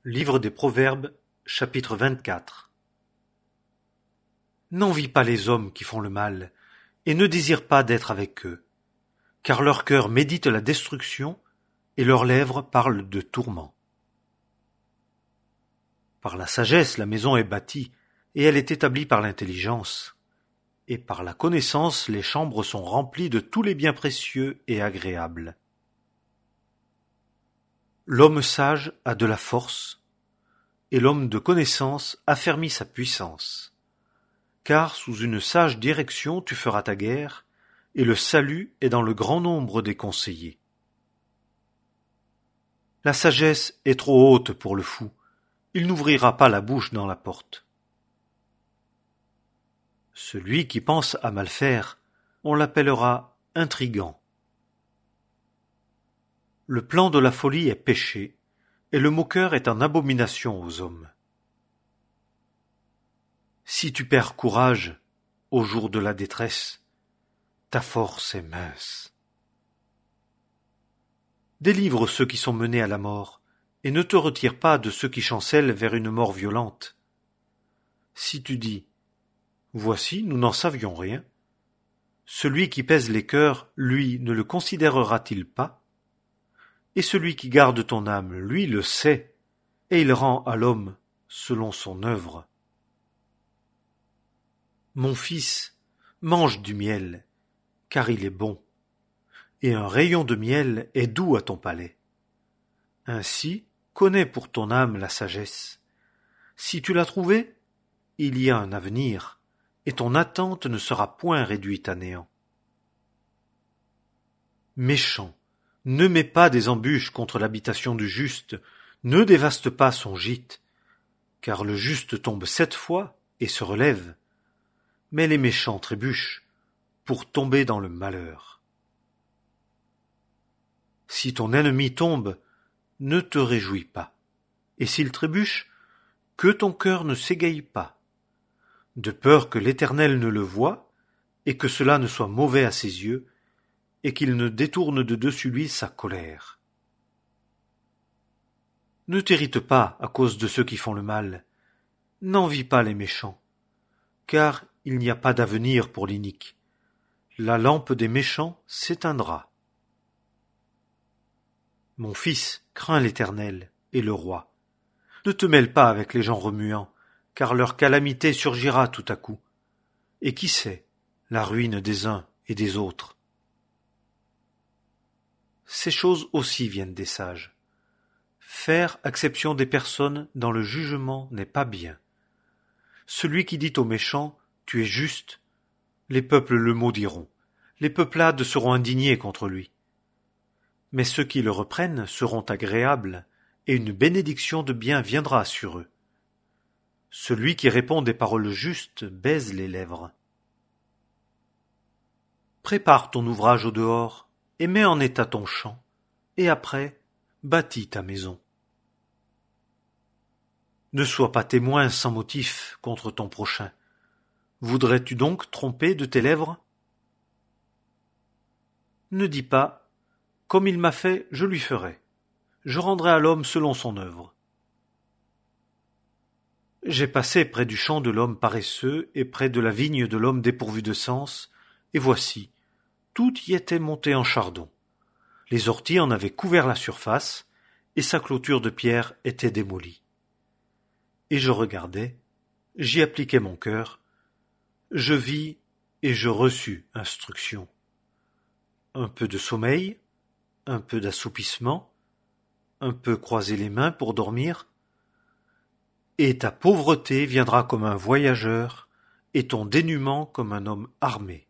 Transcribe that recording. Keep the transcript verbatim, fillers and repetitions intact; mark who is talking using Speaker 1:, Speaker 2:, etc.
Speaker 1: Livre des Proverbes, chapitre vingt-quatre. N'envie pas les hommes qui font le mal, et ne désire pas d'être avec eux, car leur cœur médite la destruction, et leurs lèvres parlent de tourments. Par la sagesse la maison est bâtie, et elle est établie par l'intelligence, et par la connaissance les chambres sont remplies de tous les biens précieux et agréables. L'homme sage a de la force, et l'homme de connaissance affermit sa puissance. Car sous une sage direction tu feras ta guerre, et le salut est dans le grand nombre des conseillers. La sagesse est trop haute pour le fou, il n'ouvrira pas la bouche dans la porte. Celui qui pense à mal faire, on l'appellera intrigant. Le plan de la folie est péché, et le moqueur est en abomination aux hommes. Si tu perds courage au jour de la détresse, ta force est mince. Délivre ceux qui sont menés à la mort, et ne te retire pas de ceux qui chancellent vers une mort violente. Si tu dis « Voici, nous n'en savions rien », celui qui pèse les cœurs, lui, ne le considérera-t-il pas? Et celui qui garde ton âme, lui, le sait, et il rend à l'homme selon son œuvre. Mon fils, mange du miel, car il est bon, et un rayon de miel est doux à ton palais. Ainsi, connais pour ton âme la sagesse. Si tu l'as trouvée, il y a un avenir, et ton attente ne sera point réduite à néant. Méchant, ne mets pas des embûches contre l'habitation du juste, ne dévaste pas son gîte, car le juste tombe sept fois et se relève, mais les méchants trébuchent pour tomber dans le malheur. Si ton ennemi tombe, ne te réjouis pas, et s'il trébuche, que ton cœur ne s'égaye pas, de peur que l'Éternel ne le voie, et que cela ne soit mauvais à ses yeux, et qu'il ne détourne de dessus lui sa colère. Ne t'irrite pas à cause de ceux qui font le mal, n'envie pas les méchants, car il n'y a pas d'avenir pour l'inique. La lampe des méchants s'éteindra. Mon fils, crains l'Éternel et le roi. Ne te mêle pas avec les gens remuants, car leur calamité surgira tout à coup. Et qui sait, la ruine des uns et des autres. Ces choses aussi viennent des sages. Faire acception des personnes dans le jugement n'est pas bien. Celui qui dit aux méchants « Tu es juste », les peuples le maudiront, les peuplades seront indignés contre lui. Mais ceux qui le reprennent seront agréables, et une bénédiction de bien viendra sur eux. Celui qui répond des paroles justes baise les lèvres. Prépare ton ouvrage au dehors, et mets en état ton champ, et après, bâtis ta maison. Ne sois pas témoin sans motif contre ton prochain. Voudrais-tu donc tromper de tes lèvres? Ne dis pas, comme il m'a fait, je lui ferai. Je rendrai à l'homme selon son œuvre. J'ai passé près du champ de l'homme paresseux et près de la vigne de l'homme dépourvu de sens, et voici, tout y était monté en chardon. Les orties en avaient couvert la surface, et sa clôture de pierre était démolie. Et je regardais, j'y appliquai mon cœur, je vis et je reçus instruction. Un peu de sommeil, un peu d'assoupissement, un peu croiser les mains pour dormir, et ta pauvreté viendra comme un voyageur, et ton dénuement comme un homme armé.